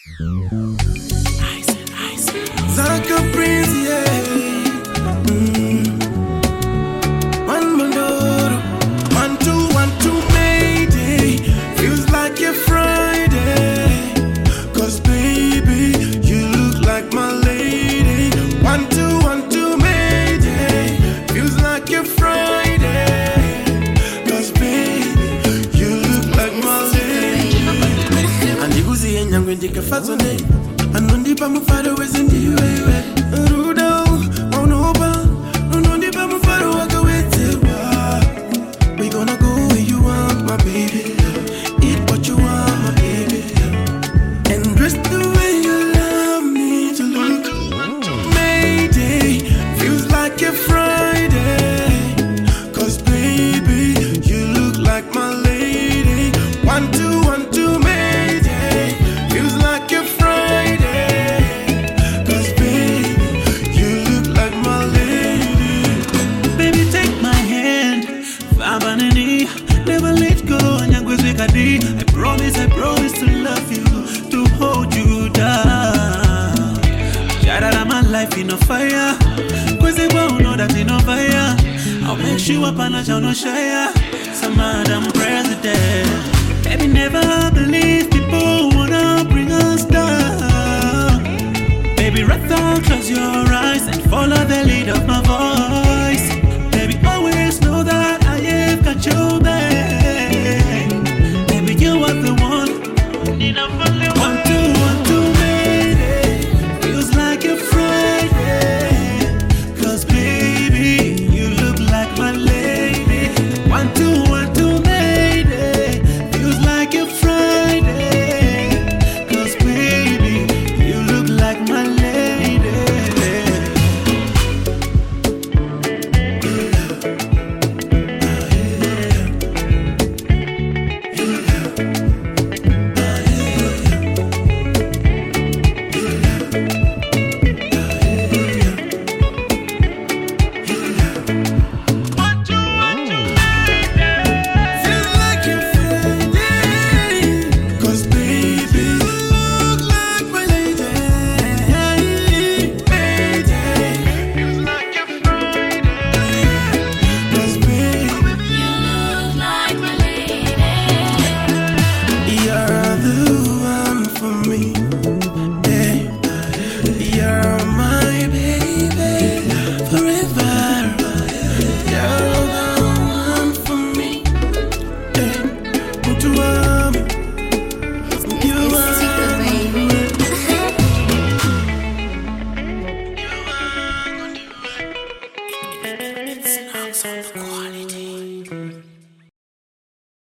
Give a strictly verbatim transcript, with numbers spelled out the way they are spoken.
Zaka Prince, yeah. Mm. One Mondoro, one two, one two, Mayday. Feels like a Friday. Cause baby, you look like my lady. One two, one two, Mayday. Feels like a Friday. Cause baby, you look like my lady. And you see and young when you can fast on it. And on the palm of father was in the way. Rudo, oh no, but on the palm of father walk away. We gonna go where you want, my baby. Eat what you want, my baby. And dress the way you love me to look. Mayday feels like a Friday. Cause baby, you look like my lady. One, two, one, two, Mayday feels like a Friday. Cause baby, you look like my lady. Baby, take my hand, Fabanini, never let go. I promise, I promise to love you, to hold you down. Shout my life in a fire, cause they won't know that in a fire. I'll make sure up and I shall not share. Some Madam President, baby, never believe people wanna bring us down. Baby, rather close your eyes and follow the lead of my voice. Baby, always know that I have got your back. Baby, you are the one. Need a only one, two, one, two, Mayday. Feels like a Friday. Cause baby, you look like my lady. One, two, one, two, Mayday. Feels like a Friday. Cause baby, you look like my lady. It's not so quality.